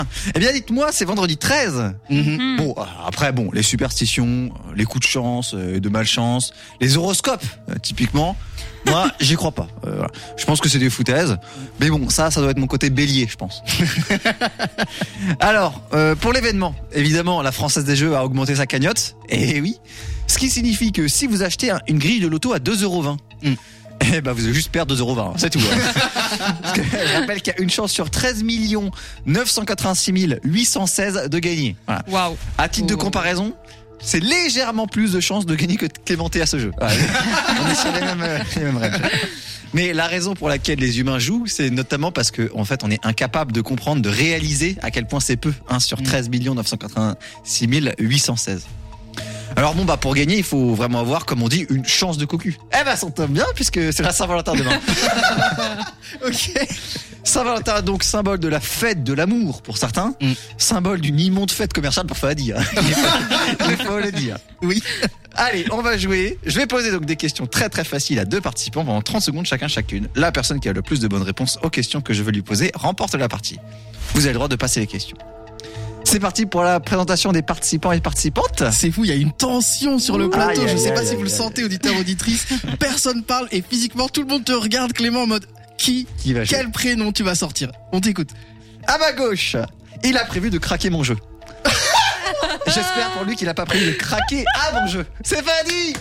Eh bien, dites-moi, c'est vendredi 13. Bon, après, les superstitions, les coups de chance, de malchance, les horoscopes, typiquement. Moi, j'y crois pas. Voilà. Je pense que c'est des foutaises. Mais bon, ça doit être mon côté bélier, je pense. Alors, pour l'événement, évidemment, la Française des Jeux a augmenté sa cagnotte. Et oui. Ce qui signifie que si vous achetez une grille de loto à 2,20 €, vous allez juste perdre 2,20 €, c'est tout. Parce que je rappelle qu'il y a une chance sur 13 986 816 de gagner. Voilà. Waouh. À titre de comparaison, c'est légèrement plus de chances de gagner que Clémenté à ce jeu. Ouais. On est sur les mêmes règles. Mais la raison pour laquelle les humains jouent, c'est notamment parce que, en fait, on est incapable de comprendre, de réaliser à quel point c'est peu. 1 sur 13 986 816. Alors pour gagner, il faut vraiment avoir, comme on dit, une chance de cocu. Ça tombe bien, puisque c'est la Saint-Valentin demain. Ok. Saint-Valentin, donc symbole de la fête de l'amour pour certains, symbole d'une immonde fête commerciale pour Fadi. Il faut le dire. Oui. Allez, on va jouer. Je vais poser donc des questions très très faciles à 2 participants pendant 30 secondes chacune. La personne qui a le plus de bonnes réponses aux questions que je veux lui poser remporte la partie. Vous avez le droit de passer les questions. C'est parti pour la présentation des participants et participantes. C'est fou, il y a une tension sur le plateau. Je sais pas si vous le sentez, auditeurs, auditrices. Personne parle et physiquement tout le monde te regarde, Clément, en mode quel prénom tu vas sortir. On t'écoute. À ma gauche, il a prévu de craquer mon jeu. J'espère pour lui qu'il a pas prévu de craquer à mon jeu. C'est Fadi.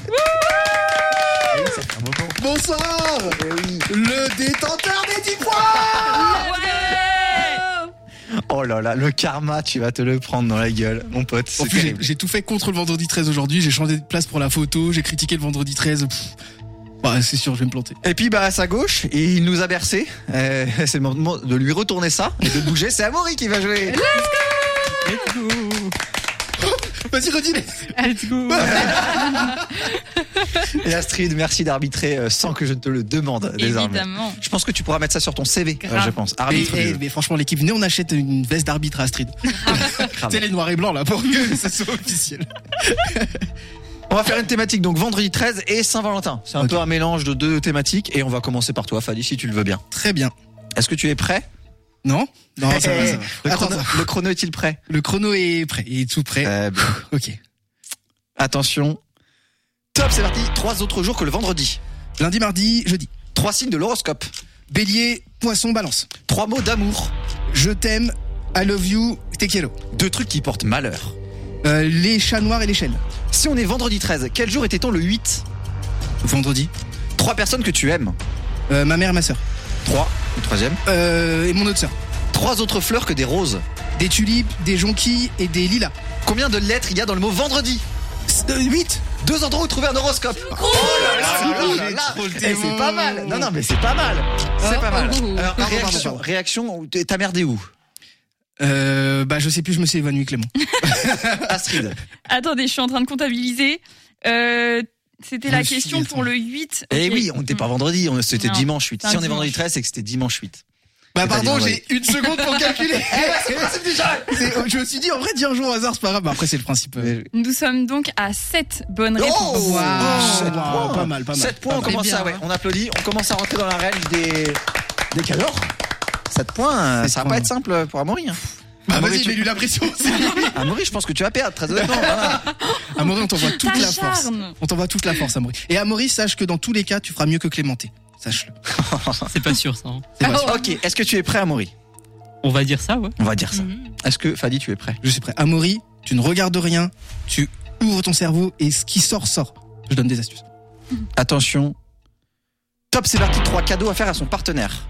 Bonsoir. Le détenteur des 10 points. Oh là là, le karma, tu vas te le prendre dans la gueule, mon pote. En plus, j'ai tout fait contre le vendredi 13 aujourd'hui. J'ai changé de place pour la photo. J'ai critiqué le vendredi 13. C'est sûr, je vais me planter. Et puis, à sa gauche, il nous a bercé. C'est le moment de lui retourner ça et de bouger. C'est Amaury qui va jouer. Let's go. Vas-y, redis-les. Let's go. Et Astrid, merci d'arbitrer sans que je te le demande désormais. Évidemment. Je pense que tu pourras mettre ça sur ton CV, je pense. Mais franchement, l'équipe, venez, on achète une veste d'arbitre à Astrid. C'est les noirs et blancs là pour que ça soit officiel. On va faire une thématique, donc vendredi 13 et Saint-Valentin. C'est un peu un mélange de 2 thématiques et on va commencer par toi, Fadi, si tu le veux bien. Très bien. Est-ce que tu es prêt? Non, ça va. Le chrono est-il prêt? Le chrono est prêt, il est tout prêt. Ok. Attention. Top, c'est parti. 3 autres jours que le vendredi. Lundi, mardi, jeudi. 3 signes de l'horoscope. Bélier, poisson, balance. 3 mots d'amour. Je t'aime, I love you, te quiero. 2 trucs qui portent malheur. Les chats noirs et les chênes. Si on est vendredi 13, quel jour était-on le 8? Vendredi. 3 personnes que tu aimes. Ma mère et ma sœur. 3, le troisième. Et mon autre sœur. 3 autres fleurs que des roses. Des tulipes, des jonquilles et des lilas. Combien de lettres il y a dans le mot vendredi? 8. 2 endroits où trouver un horoscope. Oh là là. C'est pas mal. Non, mais c'est pas mal. C'est pas mal. Alors, réaction, t'as merdé où? Je sais plus, je me suis évanoui, Clément. Astrid. Attendez, je suis en train de comptabiliser. C'était la question pour le 8. Okay. Eh oui, on n'était pas vendredi, c'était dimanche 8. Si on est vendredi 13, c'est que c'était dimanche 8. Pardon, j'ai 1 seconde pour calculer. Je me suis dit, en vrai, dis un jour au hasard, c'est pas grave. Après, c'est le principe. Nous sommes donc à 7 bonnes réponses. Wow. 7 points. Pas mal. 7 points, on commence on applaudit, on commence à rentrer dans la range des cadors. 7 points, ça va pas être simple pour Amaury. Vas-y, j'ai eu la pression. Amaury, je pense que tu vas perdre, très honnêtement. Voilà. Amaury, on t'envoie toute la force. On t'envoie toute la force, Amaury. Et Amaury, sache que dans tous les cas, tu feras mieux que Clémenté. Sache-le. C'est pas sûr, ça. C'est pas sûr. Ok, est-ce que tu es prêt, Amaury? On va dire ça, ouais. On va dire ça. Est-ce que, Fadi, tu es prêt? Je suis prêt. Amaury, tu ne regardes rien, tu ouvres ton cerveau et ce qui sort, sort. Je donne des astuces. Attention. Top, c'est parti. 3 cadeaux à faire à son partenaire.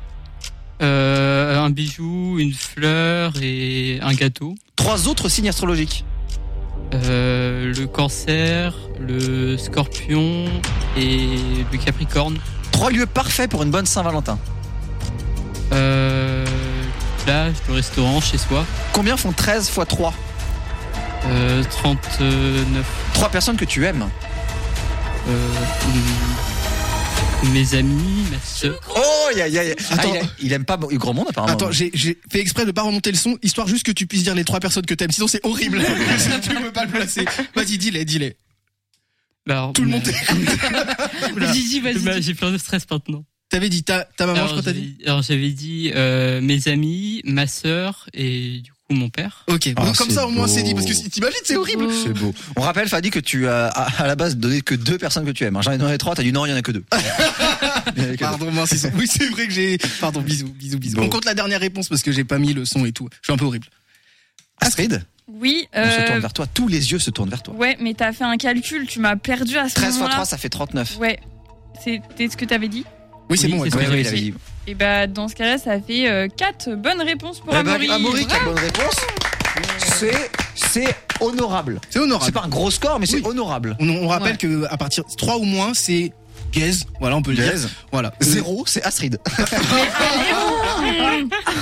Un bijou, une fleur et un gâteau. 3 autres signes astrologiques. Le Cancer, le Scorpion et le Capricorne. 3 lieux parfaits pour une bonne Saint-Valentin. Plage, le restaurant, chez soi. Combien font 13 x 3? 39. 3 personnes que tu aimes. Mes amis, ma sœur. Oh, Attends, il aime pas grand monde apparemment. Attends, j'ai fait exprès de pas remonter le son, histoire juste que tu puisses dire les 3 personnes que t'aimes. Sinon c'est horrible. Tu peux pas le placer. Vas-y, dis-les. Alors, tout le monde. J'ai peur de stress maintenant. T'avais dit ta maman, je crois t'as dit. Alors j'avais dit mes amis, ma sœur et du coup mon père. Ok, bon, comme c'est ça au moins beau. c'est dit, parce que si t'imagines, c'est horrible. C'est beau. On rappelle, Fadi, que tu as à la base donné que 2 personnes que tu aimes. J'en ai donné 3, t'as dit non, il y en a que 2. Pardon, mince, oui, c'est vrai que j'ai. Pardon, bisous. Bon. On compte la dernière réponse parce que j'ai pas mis le son et tout. Je suis un peu horrible. Astrid, Oui. on se tourne vers toi. Tous les yeux se tournent vers toi. Ouais, mais t'as fait un calcul, tu m'as perdu à ce 13 x moment-là. 3, ça fait 39. Ouais. C'était ce que t'avais dit. Oui, c'est Oui, bon. c'est ouais. ce que Oui, j'avais il avait dit. dit. Et bah dans ce cas-là, ça fait 4 bonnes réponses pour Amaury. Amaury qui a bonne réponse. C'est honorable. C'est honorable. C'est pas un gros score, mais c'est Oui. honorable. On rappelle que à partir de 3 ou moins, c'est gaze. Voilà, on peut le dire. Gaze. Voilà. 0, c'est Astrid. Mais allez,